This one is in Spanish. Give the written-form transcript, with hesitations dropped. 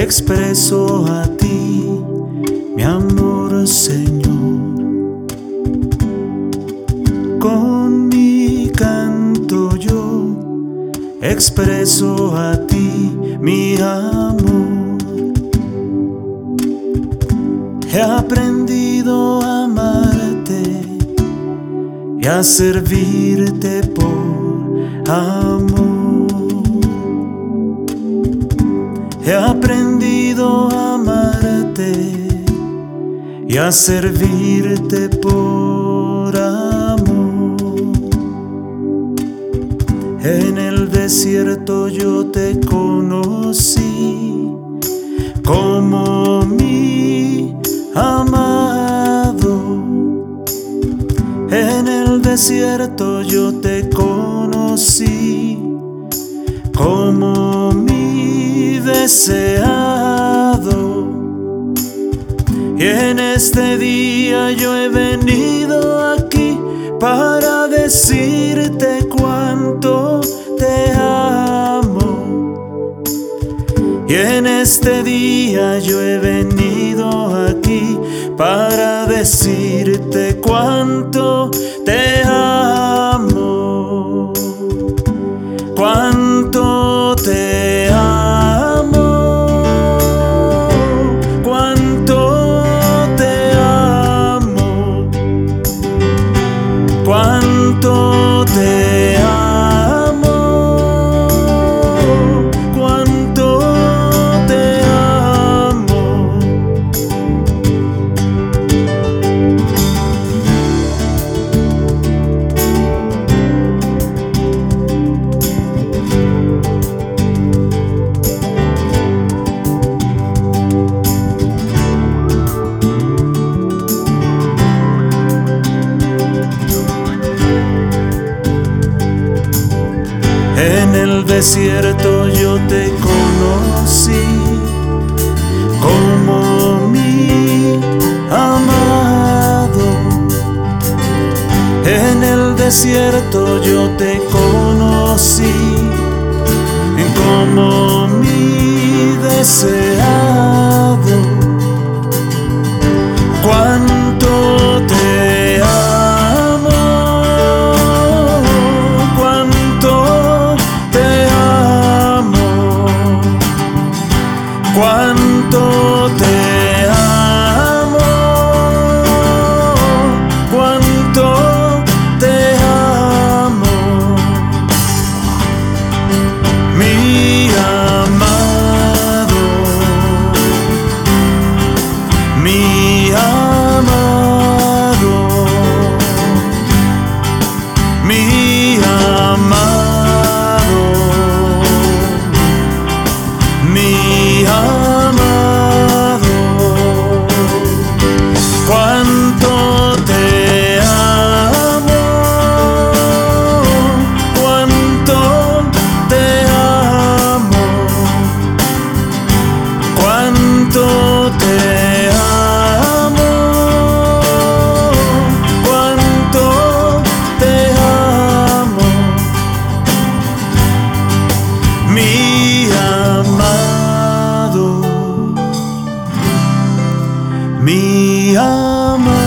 expreso a ti mi amor, Señor. Con mi canto yo expreso a ti mi amor. He aprendido a amarte y a servirte por amor. He aprendido a amarte y a servirte por amor. En el desierto yo te conocí como mi amado. En el desierto yo te conocí como mi deseado. Y en este día yo he venido aquí para decirte cuánto te amo. Y en este día yo he venido aquí para decirte cuánto te amo. Cuánto te amo. Cuánto te amo. Cuánto te amo. Cuánto te amo. En el desierto yo te conocí como mi amado. En el desierto yo te conocí como mi deseado. Cuánto te amo. Cuánto te amo, cuánto te amo, mi amado, mi amado, mi amado, mi amado. Cuánto te amo, cuánto te amo, cuánto te amo, cuánto te amo, mi amado, mi amado.